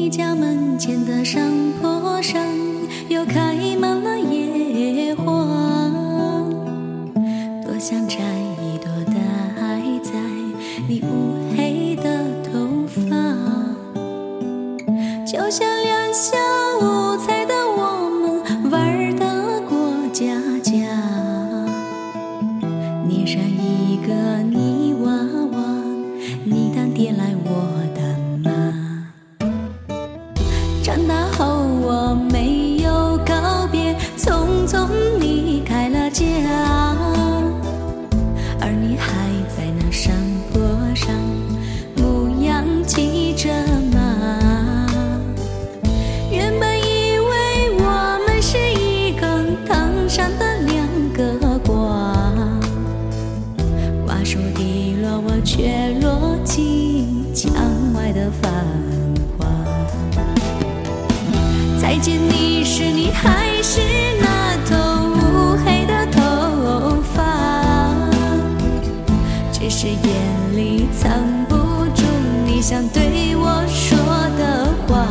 家门前的山坡上，又开满了野花，多想摘一朵戴在你乌黑的头发，就像两小无猜的我们玩得过家家，捏上一个泥娃娃，你当爹来我当妈。长大后我没有告别，匆匆离开了家，而你还在那山坡上牧羊骑着马。原本以为我们是一根藤上的两个瓜，瓜熟蒂落，我却落进墙外的繁华。再见你时，你还是那头乌黑的头发，只是眼里藏不住你想对我说的话。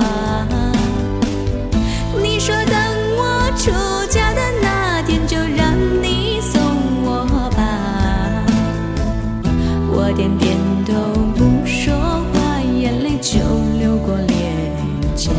你说等我出嫁的那天就让你送我吧，我点点头不说话，眼泪就流过脸颊。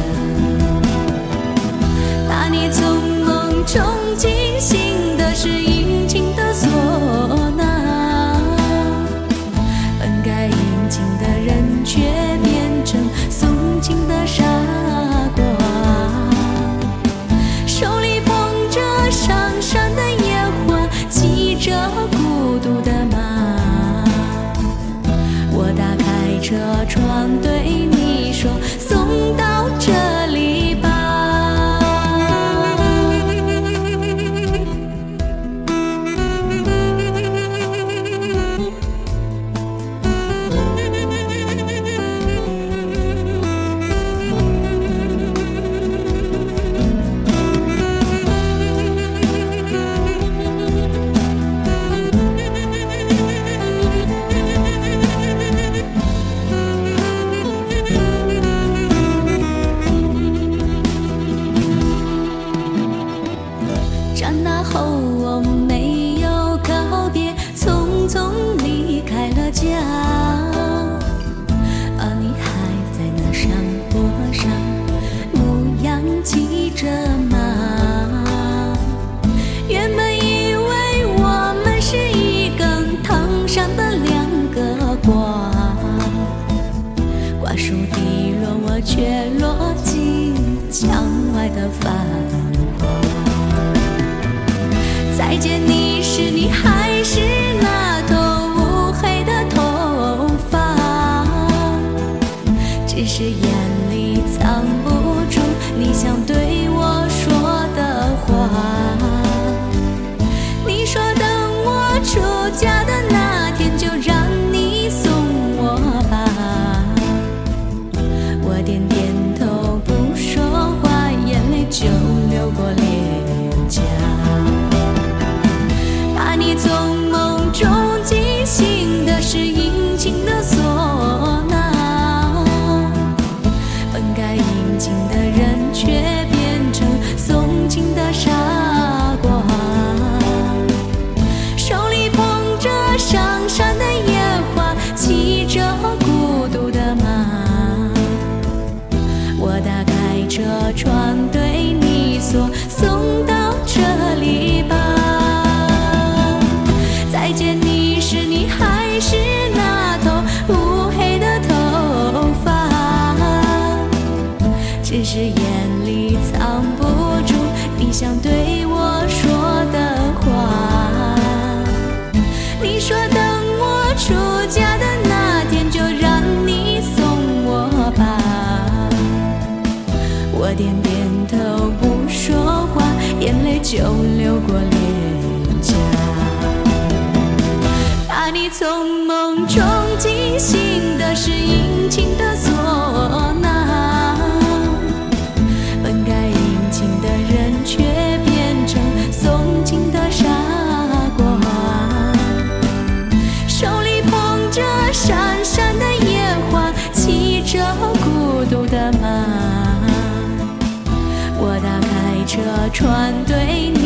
把你从梦中惊醒的是殷勤的唢呐，本该殷勤的人却变成诵经的傻瓜，手里捧着上山的野花，骑着孤独的马。我打开车窗对你说，送到这里吧。长大后我没有告别，匆匆离开了家，而你还在那山坡上牧羊骑着马。原本以为我们是一根藤上的两个瓜，瓜熟蒂落，我却落进墙外的繁华。再见你时，你还是那头乌黑的头发，只是眼里藏不住你想对我说的话。你说等我出嫁的那天就让你送我吧，我点点头不说话，眼泪就流过脸颊。把你从梦中惊醒的是殷勤的唢呐，本该殷勤的人却变成诵经的傻瓜，手里捧着上山的野花，骑着孤独的马。我打开车窗对你说，送到这里吧。再见你时，你还是那头乌黑的头发，只是眼里藏不住你想对我说的话。你说等我出嫁的那天就让你送我吧，我点点头不说话，眼泪就流过脸颊。把你从梦中惊醒的是殷勤的唢呐，本该殷勤的人却变成诵经的傻瓜，手里捧着闪闪的野花，骑着孤独的马。 船对你